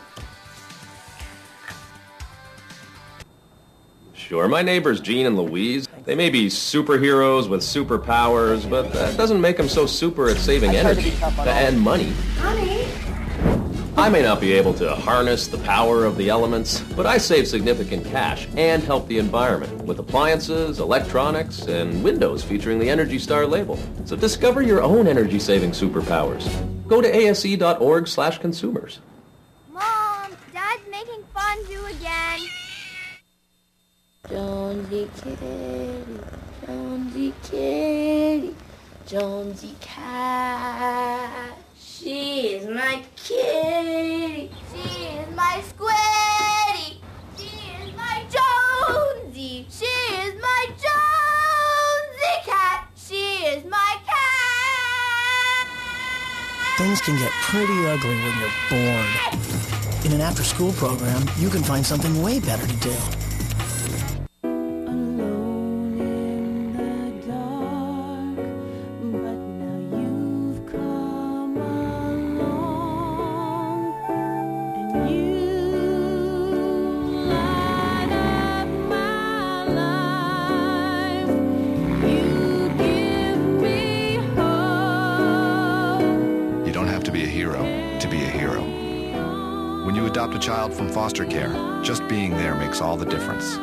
Sure, my neighbors Gene and Louise, they may be superheroes with superpowers, but that doesn't make them so super at saving energy and money. Honey, I may not be able to harness the power of the elements, but I save significant cash and help the environment with appliances, electronics, and windows featuring the Energy Star label. So discover your own energy-saving superpowers. Go to ase.org/consumers. Mom, Dad's making fondue again. Jonesy kitty, Jonesy kitty, Jonesy cat. She is my kitty. She is my Squiddy. She is my Jonesy. She is my Jonesy cat. She is my cat. Things can get pretty ugly when you're bored. In an after-school program, you can find something way better to do. Adopt a child from foster care. Just being there makes all the difference.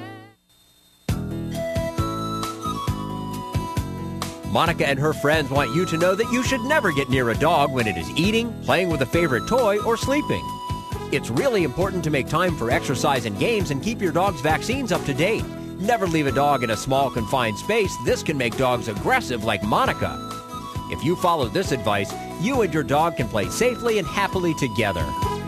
Monica and her friends want you to know that you should never get near a dog when it is eating, playing with a favorite toy, or sleeping. It's really important to make time for exercise and games and keep your dog's vaccines up to date. Never leave a dog in a small, confined space. This can make dogs aggressive like Monica. If you follow this advice, you and your dog can play safely and happily together.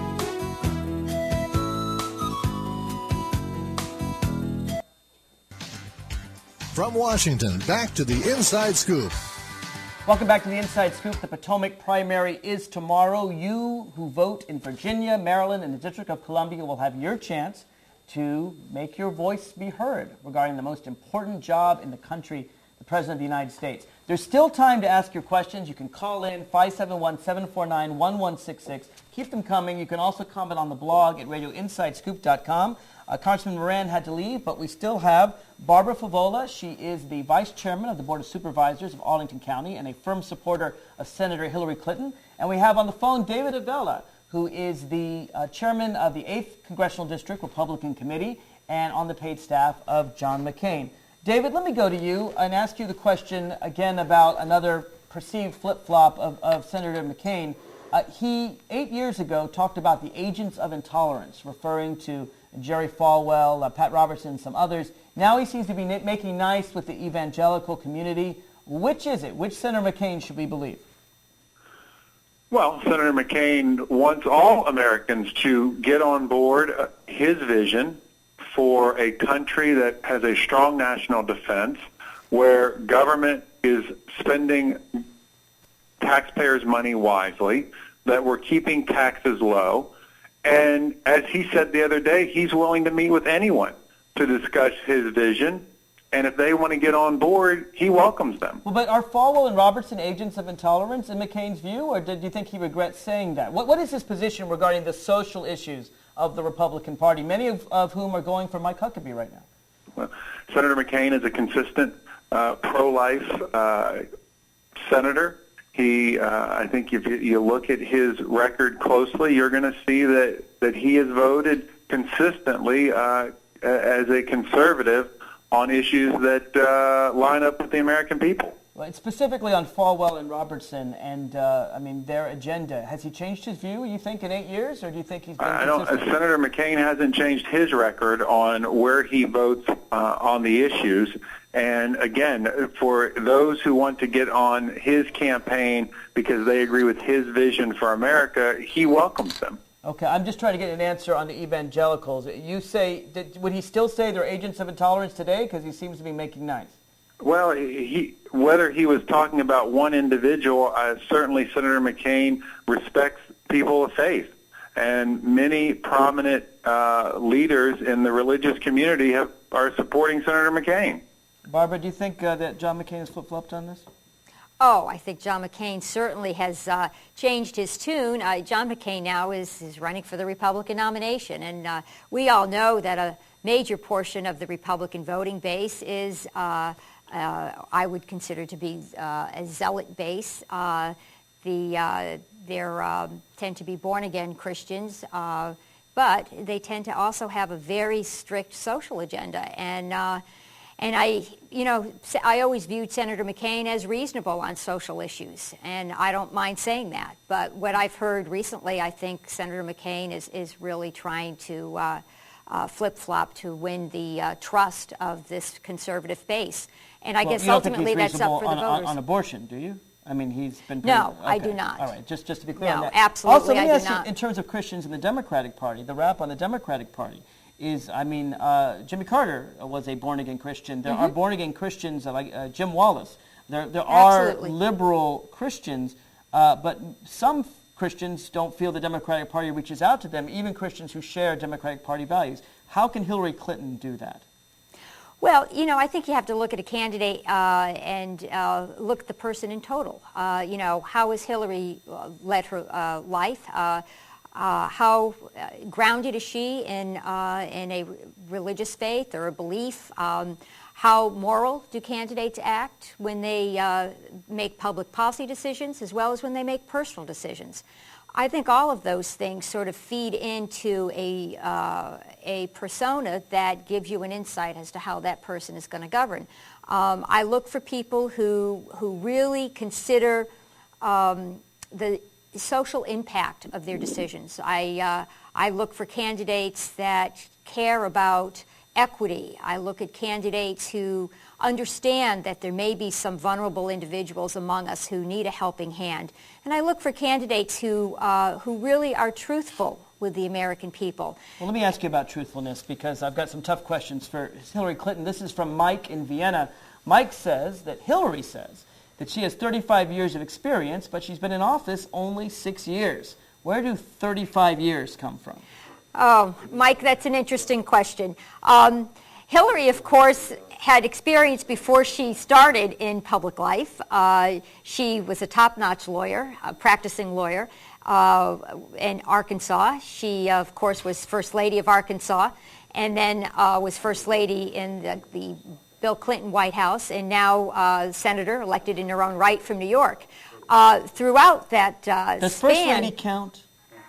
From Washington, back to the Inside Scoop. Welcome back to the Inside Scoop. The Potomac primary is tomorrow. You who vote in Virginia, Maryland, and the District of Columbia will have your chance to make your voice be heard regarding the most important job in the country, the President of the United States. There's still time to ask your questions. You can call in 571-749-1166. Keep them coming. You can also comment on the blog at radioinsidescoop.com. Congressman Moran had to leave, but we still have Barbara Favola. She is the Vice Chairman of the Board of Supervisors of Arlington County and a firm supporter of Senator Hillary Clinton. And we have on the phone David Avella, who is the Chairman of the 8th Congressional District Republican Committee and on the paid staff of John McCain. David, let me go to you and ask you the question again about another perceived flip-flop of Senator McCain. He, 8 years ago, talked about the agents of intolerance, referring to Jerry Falwell, Pat Robertson, and some others. Now he seems to be making nice with the evangelical community. Which is it? Which Senator McCain should we believe? Well, Senator McCain wants all Americans to get on board his vision for a country that has a strong national defense, where government is spending taxpayers' money wisely, that we're keeping taxes low. And as he said the other day, he's willing to meet with anyone to discuss his vision. And if they want to get on board, he welcomes them. Well, but are Falwell and Robertson agents of intolerance in McCain's view, or do you think he regrets saying that? What is his position regarding the social issues of the Republican Party, many of whom are going for Mike Huckabee right now? Well, Senator McCain is a consistent pro-life senator. I think if you look at his record closely, you're going to see that he has voted consistently as a conservative on issues that line up with the American people. Well, and specifically on Falwell and Robertson and, their agenda. Has he changed his view, you think, in 8 years, or do you think he's been consistent? Senator McCain hasn't changed his record on where he votes on the issues. And again, for those who want to get on his campaign because they agree with his vision for America, he welcomes them. Okay, I'm just trying to get an answer on the evangelicals. You say, would he still say they're agents of intolerance today? Because he seems to be making nice. Well, whether he was talking about one individual, certainly Senator McCain respects people of faith. And many prominent leaders in the religious community are supporting Senator McCain. Barbara, do you think that John McCain has flip-flopped on this? Oh, I think John McCain certainly has changed his tune. John McCain now is running for the Republican nomination, and we all know that a major portion of the Republican voting base is, I would consider to be a zealot base. The tend to be born-again Christians, but they tend to also have a very strict social agenda. And I always viewed Senator McCain as reasonable on social issues, and I don't mind saying that. But what I've heard recently, I think Senator McCain is really trying to flip-flop to win the trust of this conservative base. And I guess ultimately that's up for the voters. On abortion, do you? I mean, he's been... No, I do not. All right, just to be clear on that. Absolutely, also, let me ask you, in terms of Christians in the Democratic Party, the rap on the Democratic Party is, I mean, Jimmy Carter was a born-again Christian. There are born-again Christians like Jim Wallace. There are liberal Christians, but some Christians don't feel the Democratic Party reaches out to them, even Christians who share Democratic Party values. How can Hillary Clinton do that? Well, I think you have to look at a candidate and look at the person in total. How has Hillary led her life? How grounded is she in a religious faith or a belief? How moral do candidates act when they make public policy decisions as well as when they make personal decisions? I think all of those things sort of feed into a persona that gives you an insight as to how that person is going to govern. I look for people who really consider the social impact of their decisions. I look for candidates that care about equity. I look at candidates who understand that there may be some vulnerable individuals among us who need a helping hand. And I look for candidates who really are truthful with the American people. Well, let me ask you about truthfulness, because I've got some tough questions for Hillary Clinton. This is from Mike in Vienna. Mike says that Hillary says that she has 35 years of experience, but she's been in office only 6 years. Where do 35 years come from? Oh, Mike, that's an interesting question. Hillary, of course, had experience before she started in public life. She was a top-notch lawyer, a practicing lawyer in Arkansas. She, of course, was First Lady of Arkansas, and then was First Lady in the Bill Clinton White House, and now senator elected in her own right from New York. Throughout that Does First Lady count?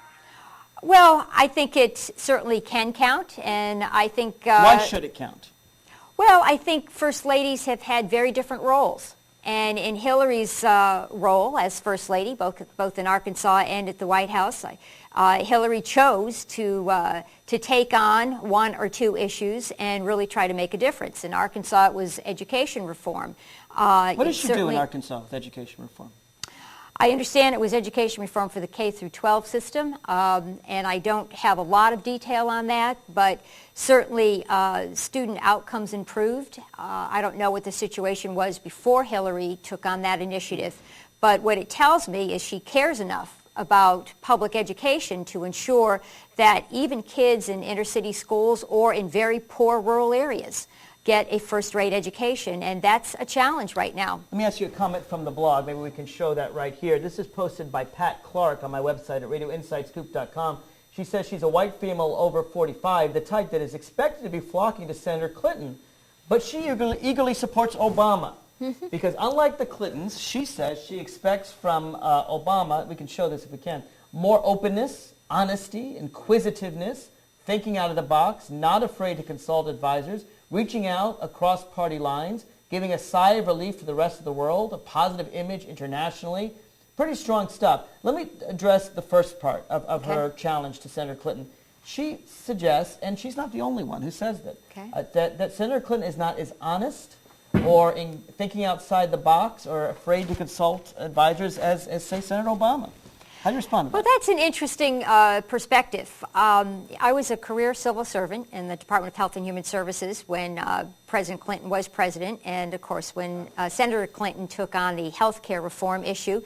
Well, I think it certainly can count, and I think... Why should it count? Well, I think First Ladies have had very different roles. And in Hillary's role as First Lady, both in Arkansas and at the White House, Hillary chose to take on one or two issues and really try to make a difference. In Arkansas, it was education reform. What does she do in Arkansas with education reform? I understand it was education reform for the K through 12 system, and I don't have a lot of detail on that, but certainly student outcomes improved. I don't know what the situation was before Hillary took on that initiative, but what it tells me is she cares enough about public education to ensure that even kids in inner city schools or in very poor rural areas get a first-rate education, and that's a challenge right now. Let me ask you a comment from the blog. Maybe we can show that right here. This is posted by Pat Clark on my website at radioinsidescoop.com. She says she's a white female over 45, the type that is expected to be flocking to Senator Clinton, but she eagerly supports Obama. Because unlike the Clintons, she says she expects from Obama, we can show this if we can, more openness, honesty, inquisitiveness, thinking out of the box, not afraid to consult advisors, reaching out across party lines, giving a sigh of relief to the rest of the world, a positive image internationally. Pretty strong stuff. Let me address the first part of her challenge to Senator Clinton. She suggests, and she's not the only one who says that, that Senator Clinton is not as honest or in thinking outside the box or afraid to consult advisors as say, Senator Obama. How do you respond to that? Well, that's an interesting perspective. I was a career civil servant in the Department of Health and Human Services when President Clinton was president, and of course when Senator Clinton took on the health care reform issue.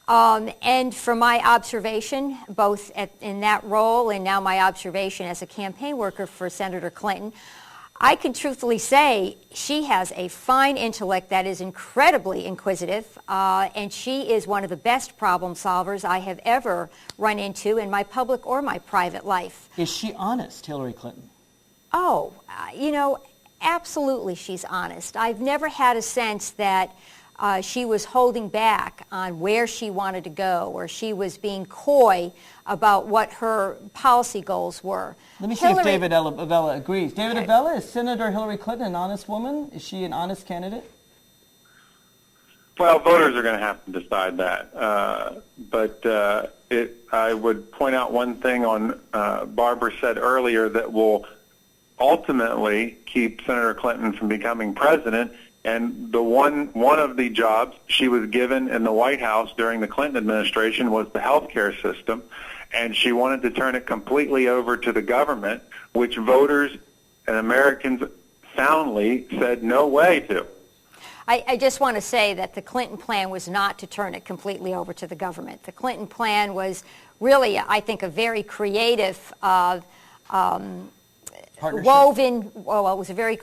And from my observation, both in that role and now my observation as a campaign worker for Senator Clinton, I can truthfully say she has a fine intellect that is incredibly inquisitive, and she is one of the best problem solvers I have ever run into in my public or my private life. Is she honest, Hillary Clinton? Oh, absolutely she's honest. I've never had a sense that she was holding back on where she wanted to go, or she was being coy about what her policy goals were. Let me see if David Avella agrees. David Avella, is Senator Hillary Clinton an honest woman? Is she an honest candidate? Well, voters are going to have to decide that. I would point out one thing on Barbara said earlier that will ultimately keep Senator Clinton from becoming president. And the one of the jobs she was given in the White House during the Clinton administration was the health care system, and she wanted to turn it completely over to the government, which voters and Americans soundly said no way to. I just want to say that the Clinton plan was not to turn it completely over to the government. The Clinton plan was really, I think, a very creative woven, well, it was a very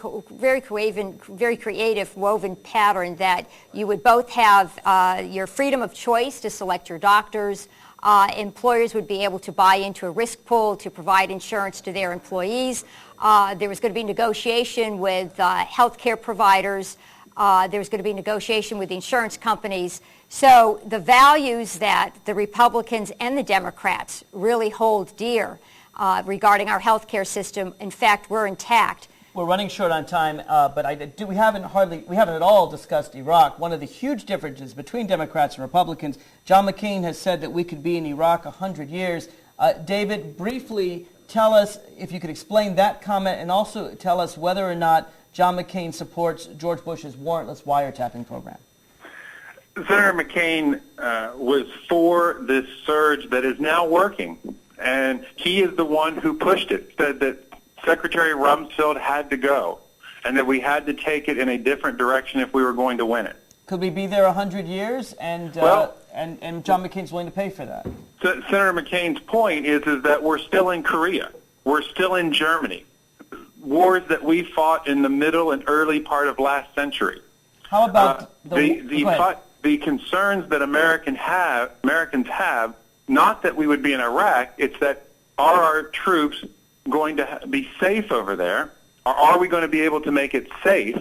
creative woven pattern that you would both have your freedom of choice to select your doctors. Employers would be able to buy into a risk pool to provide insurance to their employees. There was going to be negotiation with health care providers. There was going to be negotiation with the insurance companies. So the values that the Republicans and the Democrats really hold dear regarding our health care system, in fact, were intact. We're running short on time, but we haven't at all discussed Iraq. One of the huge differences between Democrats and Republicans, John McCain has said that we could be in Iraq 100 years. David, briefly tell us, if you could explain that comment, and also tell us whether or not John McCain supports George Bush's warrantless wiretapping program. Senator McCain was for this surge that is now working, and he is the one who pushed it, said that Secretary Rumsfeld had to go, and that we had to take it in a different direction if we were going to win it. Could we be there 100 years, and John McCain's willing to pay for that? Senator McCain's point is that we're still in Korea. We're still in Germany. Wars that we fought in the middle and early part of last century. How about the concerns that Americans have, not that we would be in Iraq, it's that are our troops going to be safe over there? Or are we going to be able to make it safe?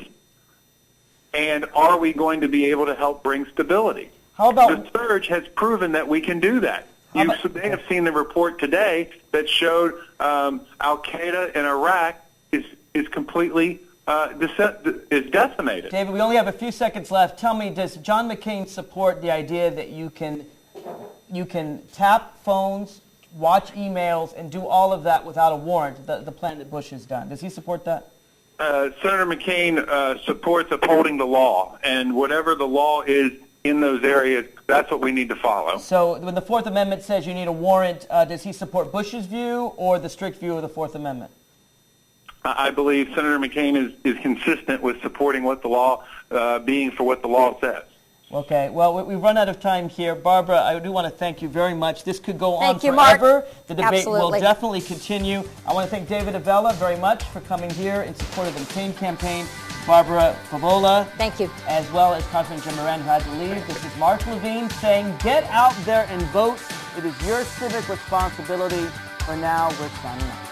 And are we going to be able to help bring stability? How about the surge has proven that we can do that. You may have seen the report today that showed Al-Qaeda in Iraq is completely decimated. David, we only have a few seconds left. Tell me, does John McCain support the idea that you can tap phones, watch emails, and do all of that without a warrant, the plan that Bush has done? Does he support that? Senator McCain supports upholding the law, and whatever the law is in those areas, that's what we need to follow. So when the Fourth Amendment says you need a warrant, does he support Bush's view or the strict view of the Fourth Amendment? I believe Senator McCain is consistent with supporting what the law, being for what the law says. Okay, well, we've run out of time here. Barbara, I do want to thank you very much. This could go on forever. Mark. The debate Absolutely. will definitely continue. I want to thank David Avella very much for coming here in support of the McCain campaign. Barbara Favola. Thank you. As well as Congressman Jim Moran, who had to leave. This is Mark Levine saying, get out there and vote. It is your civic responsibility. For now, we're signing off.